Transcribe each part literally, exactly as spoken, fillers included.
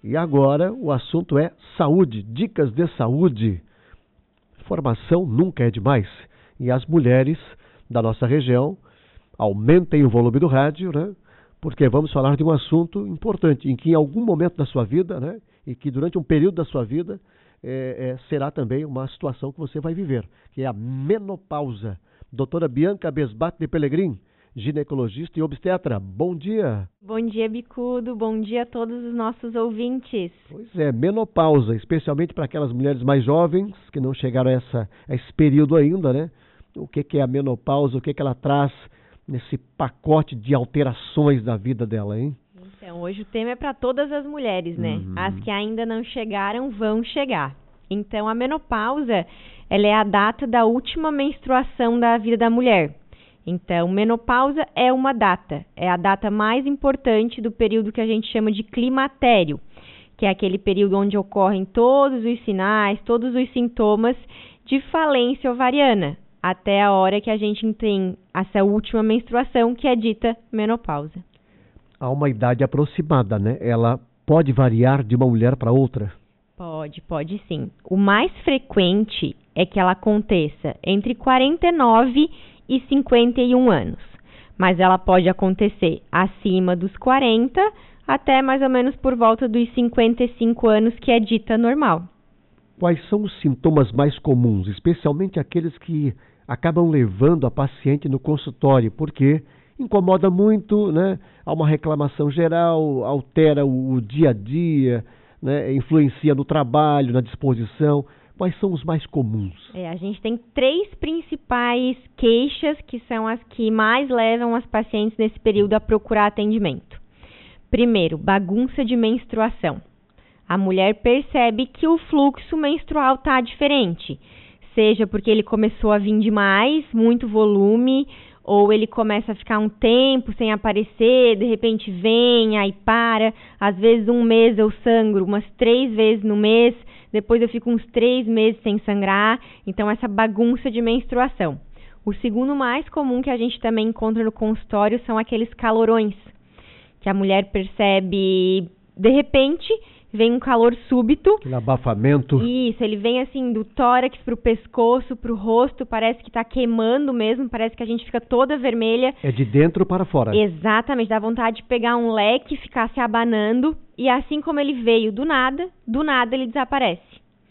E agora o assunto é saúde, dicas de saúde. Informação nunca é demais. E as mulheres da nossa região aumentem o volume do rádio, né? Porque vamos falar de um assunto importante, em que em algum momento da sua vida, né? E que durante um período da sua vida, é, é, será também uma situação que você vai viver, que é a menopausa. Doutora Bianca Besbate de Pelegrim, ginecologista e obstetra. Bom dia. Bom dia, Bicudo. Bom dia a todos os nossos ouvintes. Pois é, menopausa, especialmente para aquelas mulheres mais jovens que não chegaram a, essa, a esse período ainda, né? O que, que é a menopausa, o que, que ela traz nesse pacote de alterações da vida dela, hein? Então, hoje o tema é para todas as mulheres, né? Uhum. As que ainda não chegaram vão chegar. Então, a menopausa, ela é a data da última menstruação da vida da mulher. Então, menopausa é uma data, é a data mais importante do período que a gente chama de climatério, que é aquele período onde ocorrem todos os sinais, todos os sintomas de falência ovariana, até a hora que a gente tem essa última menstruação, que é dita menopausa. Há uma idade aproximada, né? Ela pode variar de uma mulher para outra? Pode, pode sim. O mais frequente é que ela aconteça entre quarenta e nove e cinquenta e um anos, mas ela pode acontecer acima dos quarenta até mais ou menos por volta dos cinquenta e cinco anos, que é dita normal. Quais são os sintomas mais comuns, especialmente aqueles que acabam levando a paciente no consultório, porque incomoda muito, né? Há uma reclamação geral, altera o, o dia a dia, né? Influencia no trabalho, na disposição. Quais são os mais comuns? É, a gente tem três principais queixas que são as que mais levam as pacientes nesse período a procurar atendimento. Primeiro, bagunça de menstruação. A mulher percebe que o fluxo menstrual está diferente, seja porque ele começou a vir demais, muito volume, ou ele começa a ficar um tempo sem aparecer, de repente vem, aí para. Às vezes um mês eu sangro umas três vezes no mês, depois eu fico uns três meses sem sangrar. Então, essa bagunça de menstruação. O segundo mais comum que a gente também encontra no consultório são aqueles calorões, que a mulher percebe, de repente, vem um calor súbito. Aquele abafamento. Isso, ele vem assim do tórax pro pescoço, pro rosto, parece que tá queimando mesmo, parece que a gente fica toda vermelha. É de dentro para fora. Exatamente, dá vontade de pegar um leque e ficar se abanando, e assim como ele veio do nada, do nada ele desaparece.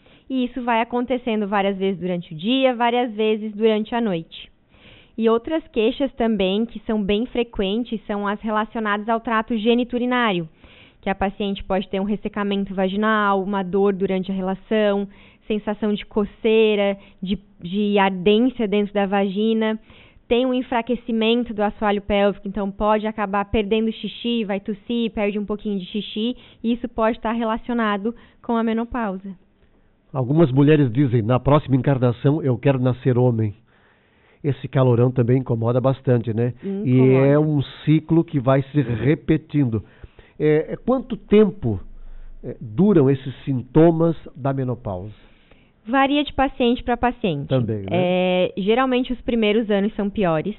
E isso vai acontecendo várias vezes durante o dia, várias vezes durante a noite. E outras queixas também, que são bem frequentes, são as relacionadas ao trato geniturinário, que a paciente pode ter um ressecamento vaginal, uma dor durante a relação, sensação de coceira, de, de ardência dentro da vagina, tem um enfraquecimento do assoalho pélvico, então pode acabar perdendo xixi, vai tossir, perde um pouquinho de xixi, e isso pode estar relacionado com a menopausa. Algumas mulheres dizem, na próxima encarnação eu quero nascer homem. Esse calorão também incomoda bastante, né? Incomoda. E é um ciclo que vai se repetindo. É, quanto tempo é, duram esses sintomas da menopausa? Varia de paciente para paciente. Também, né? É, geralmente os primeiros anos são piores.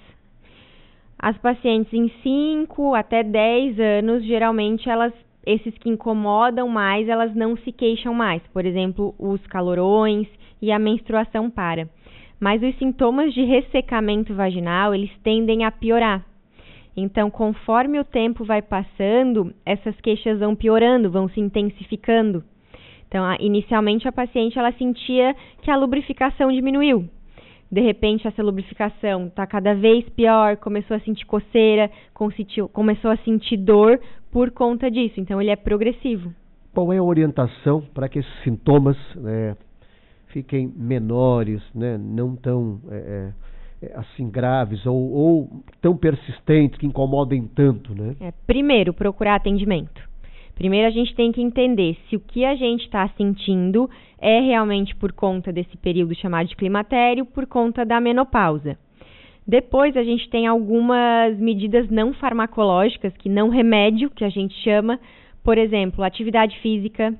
As pacientes em cinco até dez anos, geralmente elas, esses que incomodam mais, elas não se queixam mais. Por exemplo, os calorões e a menstruação para. Mas os sintomas de ressecamento vaginal, eles tendem a piorar. Então, conforme o tempo vai passando, essas queixas vão piorando, vão se intensificando. Então, inicialmente a paciente ela sentia que a lubrificação diminuiu. De repente, essa lubrificação está cada vez pior, começou a sentir coceira, começou a sentir dor por conta disso. Então, ele é progressivo. Qual é a orientação para que esses sintomas né, fiquem menores, né, não tão... É, é... assim, graves ou, ou tão persistentes, que incomodem tanto, né? É, primeiro, procurar atendimento. Primeiro, a gente tem que entender se o que a gente está sentindo é realmente por conta desse período chamado de climatério, por conta da menopausa. Depois, a gente tem algumas medidas não farmacológicas, que não remédio, que a gente chama, por exemplo, atividade física,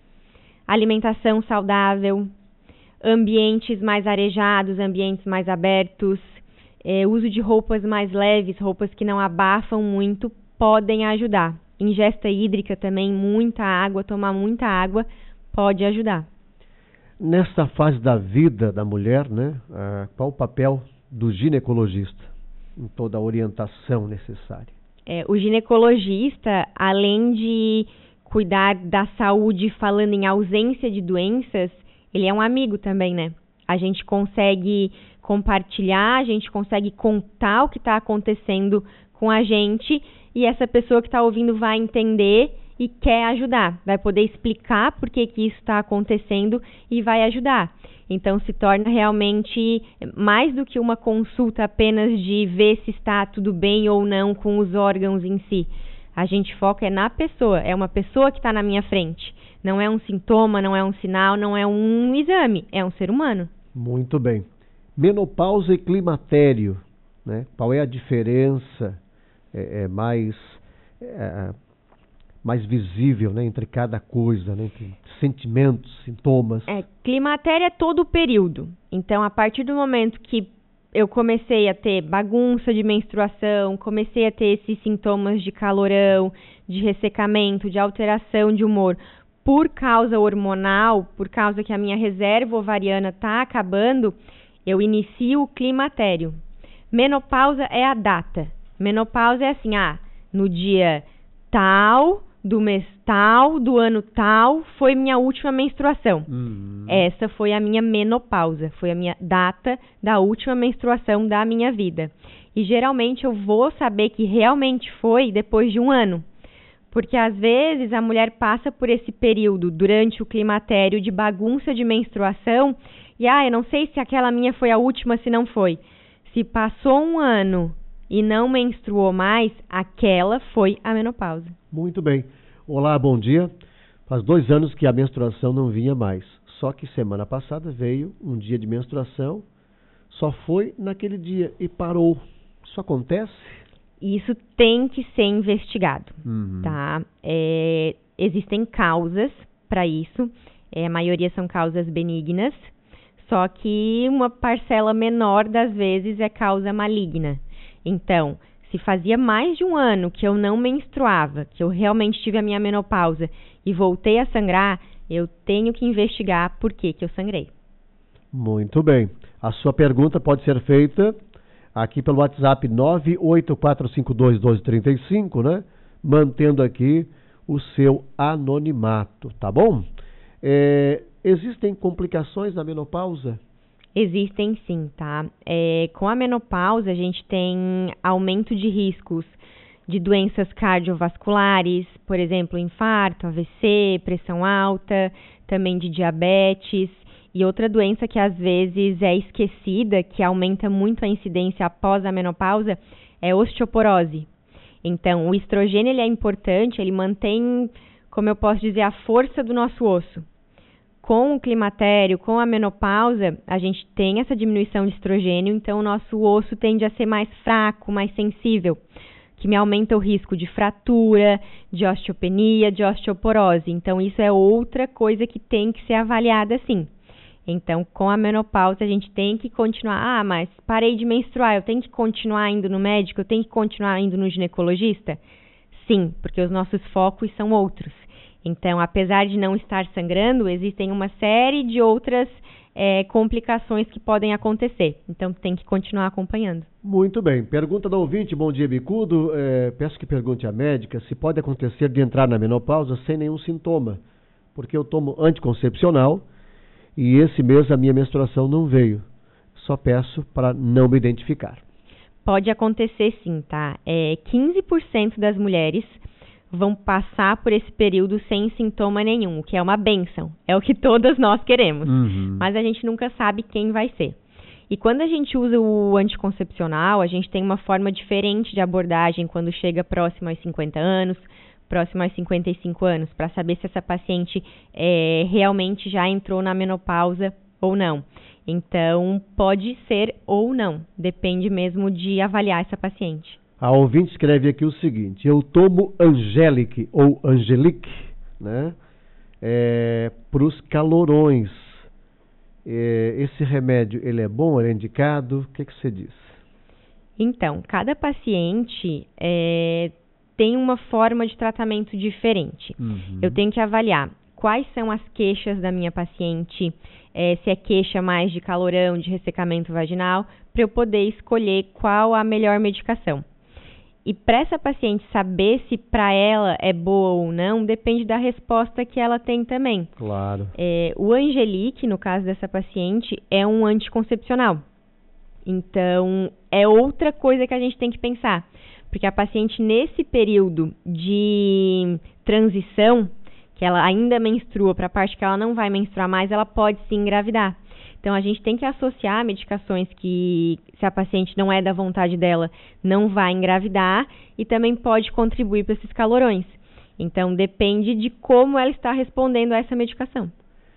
alimentação saudável, ambientes mais arejados, ambientes mais abertos, é, uso de roupas mais leves, roupas que não abafam muito, podem ajudar. ingesta hídrica também, muita água, tomar muita água pode ajudar. Nessa fase da vida da mulher, né, ah, qual o papel do ginecologista em toda a orientação necessária? É, o ginecologista, além de cuidar da saúde falando em ausência de doenças, ele é um amigo também, né? A gente consegue compartilhar, a gente consegue contar o que está acontecendo com a gente e essa pessoa que está ouvindo vai entender e quer ajudar, vai poder explicar por que que isso está acontecendo e vai ajudar. Então, se torna realmente mais do que uma consulta apenas de ver se está tudo bem ou não com os órgãos em si. A gente foca é na pessoa, é uma pessoa que está na minha frente. Não é um sintoma, não é um sinal, não é um exame, é um ser humano. Muito bem. Menopausa e climatério, né? Qual é a diferença é, é mais... É, mais visível, né, entre cada coisa, né, entre sentimentos, sintomas. É, climatério é todo o período. Então, a partir do momento que eu comecei a ter bagunça de menstruação, comecei a ter esses sintomas de calorão, de ressecamento, de alteração de humor, por causa hormonal, por causa que a minha reserva ovariana está acabando, eu inicio o climatério. Menopausa é a data. Menopausa é assim, ah, no dia tal... do mês tal, do ano tal, foi minha última menstruação. Uhum. Essa foi a minha menopausa, foi a minha data da última menstruação da minha vida. E geralmente eu vou saber que realmente foi depois de um ano. Porque às vezes a mulher passa por esse período durante o climatério de bagunça de menstruação e, ah, eu não sei se aquela minha foi a última, se não foi. Se passou um ano e não menstruou mais, aquela foi a menopausa. Muito bem. Olá, bom dia. Faz dois anos que a menstruação não vinha mais. Só que semana passada veio um dia de menstruação, só foi naquele dia e parou. Isso acontece? Isso tem que ser investigado, uhum. tá? É, existem causas para isso. É, a maioria são causas benignas, só que uma parcela menor das vezes é causa maligna. Então, se fazia mais de um ano que eu não menstruava, que eu realmente tive a minha menopausa e voltei a sangrar, eu tenho que investigar por que que eu sangrei. Muito bem. A sua pergunta pode ser feita aqui pelo WhatsApp nove oito quatro cinco dois, doze três cinco, né? Mantendo aqui o seu anonimato, tá bom? É, existem complicações na menopausa? Existem sim, tá? É, com a menopausa, a gente tem aumento de riscos de doenças cardiovasculares, por exemplo, infarto, A V C, pressão alta, também de diabetes. E outra doença que às vezes é esquecida, que aumenta muito a incidência após a menopausa, é osteoporose. Então, o estrogênio ele é importante, ele mantém, como eu posso dizer, a força do nosso osso. Com o climatério, com a menopausa, a gente tem essa diminuição de estrogênio, então o nosso osso tende a ser mais fraco, mais sensível, que me aumenta o risco de fratura, de osteopenia, de osteoporose. Então, isso é outra coisa que tem que ser avaliada sim. Então, com a menopausa, a gente tem que continuar. Ah, mas parei de menstruar, eu tenho que continuar indo no médico, eu tenho que continuar indo no ginecologista? Sim, porque os nossos focos são outros. Então, apesar de não estar sangrando, existem uma série de outras é, complicações que podem acontecer. Então, tem que continuar acompanhando. Muito bem. Pergunta da ouvinte, bom dia, Bicudo. É, peço que pergunte à médica se pode acontecer de entrar na menopausa sem nenhum sintoma. Porque eu tomo anticoncepcional e esse mês a minha menstruação não veio. Só peço para não me identificar. Pode acontecer sim, tá? É, quinze por cento das mulheres vão passar por esse período sem sintoma nenhum, o que é uma bênção. É o que todas nós queremos. Uhum. Mas a gente nunca sabe quem vai ser. E quando a gente usa o anticoncepcional, a gente tem uma forma diferente de abordagem quando chega próximo aos cinquenta anos, próximo aos cinquenta e cinco anos, para saber se essa paciente é, realmente já entrou na menopausa ou não. Então, pode ser ou não. Depende mesmo de avaliar essa paciente. A ouvinte escreve aqui o seguinte: eu tomo Angelic ou Angelic, né, é, para os calorões. É, esse remédio, ele é bom, ele é indicado? O que, que você diz? Então, cada paciente é, tem uma forma de tratamento diferente. Uhum. Eu tenho que avaliar quais são as queixas da minha paciente, é, se é queixa mais de calorão, de ressecamento vaginal, para eu poder escolher qual a melhor medicação. E para essa paciente saber se para ela é boa ou não, depende da resposta que ela tem também. Claro. É, o Angelique, no caso dessa paciente, é um anticoncepcional. Então, é outra coisa que a gente tem que pensar. Porque a paciente, nesse período de transição, que ela ainda menstrua para a parte que ela não vai menstruar mais, ela pode se engravidar. Então, a gente tem que associar medicações que, se a paciente não é da vontade dela, não vai engravidar e também pode contribuir para esses calorões. Então, depende de como ela está respondendo a essa medicação.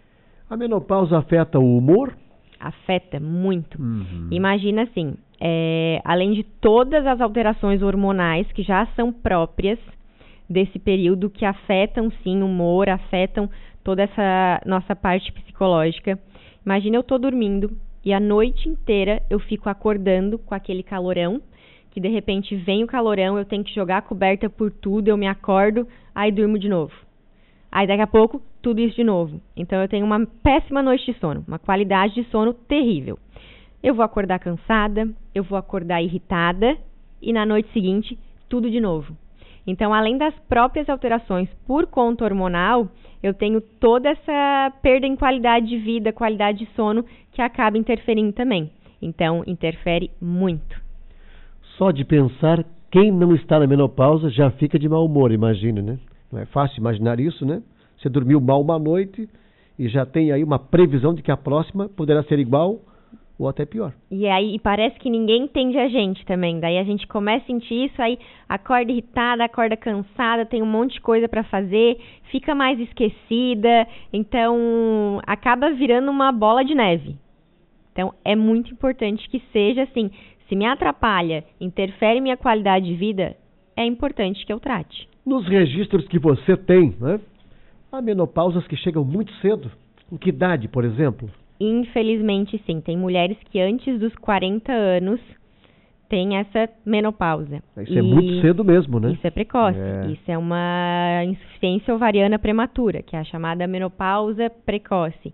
A menopausa afeta o humor? Afeta muito. Uhum. Imagina assim, é, além de todas as alterações hormonais que já são próprias desse período, que afetam sim o humor, afetam toda essa nossa parte psicológica. Imagina eu tô dormindo e a noite inteira eu fico acordando com aquele calorão, que de repente vem o calorão, eu tenho que jogar a coberta por tudo, eu me acordo, aí durmo de novo. Aí daqui a pouco, tudo isso de novo. Então eu tenho uma péssima noite de sono, uma qualidade de sono terrível. Eu vou acordar cansada, eu vou acordar irritada e na noite seguinte, tudo de novo. Então, além das próprias alterações por conta hormonal, eu tenho toda essa perda em qualidade de vida, qualidade de sono, que acaba interferindo também. Então, interfere muito. Só de pensar, quem não está na menopausa já fica de mau humor, imagina, né? Não é fácil imaginar isso, né? Você dormiu mal uma noite e já tem aí uma previsão de que a próxima poderá ser igual ou até pior. E aí e parece que ninguém entende a gente também. Daí a gente começa a sentir isso, aí acorda irritada, acorda cansada, tem um monte de coisa para fazer, fica mais esquecida, então acaba virando uma bola de neve. Então é muito importante que seja assim, se me atrapalha, interfere em minha qualidade de vida, é importante que eu trate. Nos registros que você tem, né, há menopausas que chegam muito cedo. Em que idade, por exemplo? Infelizmente, sim. Tem mulheres que antes dos quarenta anos têm essa menopausa. Isso e é muito cedo mesmo, né? Isso é precoce. É. Isso é uma insuficiência ovariana prematura, que é a chamada menopausa precoce.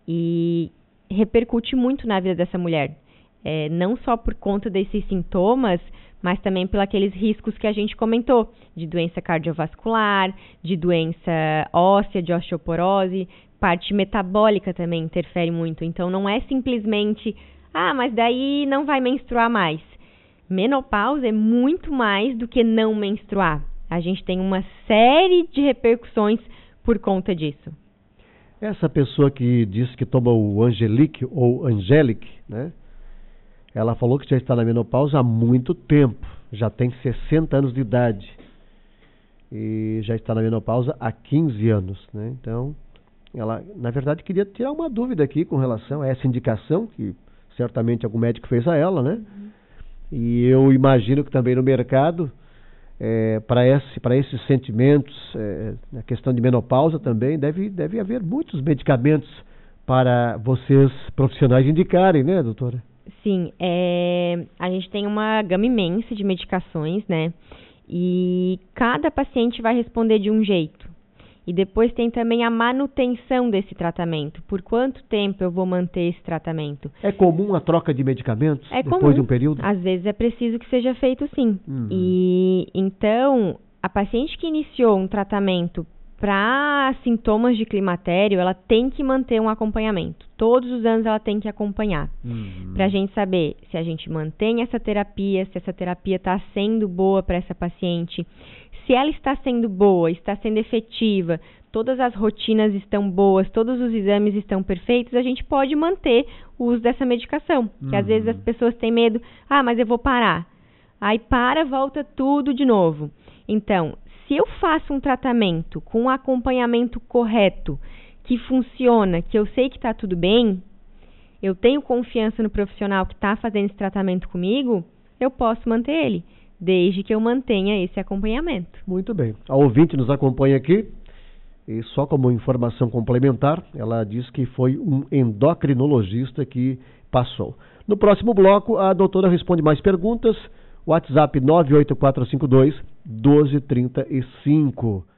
E repercute muito na vida dessa mulher. É, não só por conta desses sintomas, mas também pelos aqueles riscos que a gente comentou, de doença cardiovascular, de doença óssea, de osteoporose, parte metabólica também interfere muito. Então, não é simplesmente, ah, mas daí não vai menstruar mais. Menopausa é muito mais do que não menstruar. A gente tem uma série de repercussões por conta disso. Essa pessoa que diz que toma o Angelique ou Angelic, né? Ela falou que já está na menopausa há muito tempo, já tem sessenta anos de idade e já está na menopausa há quinze anos, né? Então, ela, na verdade, queria tirar uma dúvida aqui com relação a essa indicação, que certamente algum médico fez a ela, né? Uhum. E eu imagino que também no mercado, é, para esse, para esses sentimentos, é, na questão de menopausa também, deve, deve haver muitos medicamentos para vocês profissionais indicarem, né, doutora? Sim, é, a gente tem uma gama imensa de medicações, né? E cada paciente vai responder de um jeito. E depois tem também a manutenção desse tratamento. Por quanto tempo eu vou manter esse tratamento? É comum a troca de medicamentos é depois comum. de um período? Às vezes é preciso que seja feito sim. Uhum. E então, a paciente que iniciou um tratamento para sintomas de climatério, ela tem que manter um acompanhamento. Todos os anos ela tem que acompanhar. Uhum. Para a gente saber se a gente mantém essa terapia, se essa terapia está sendo boa para essa paciente. Se ela está sendo boa, está sendo efetiva, todas as rotinas estão boas, todos os exames estão perfeitos, a gente pode manter o uso dessa medicação. Uhum. Que às vezes as pessoas têm medo, ah, mas eu vou parar. Aí para, volta tudo de novo. Então, se eu faço um tratamento com um acompanhamento correto, que funciona, que eu sei que está tudo bem, eu tenho confiança no profissional que está fazendo esse tratamento comigo, eu posso manter ele, desde que eu mantenha esse acompanhamento. Muito bem. A ouvinte nos acompanha aqui, e só como informação complementar, ela diz que foi um endocrinologista que passou. No próximo bloco, a doutora responde mais perguntas. WhatsApp nove oito quatro cinco dois, doze trinta e cinco.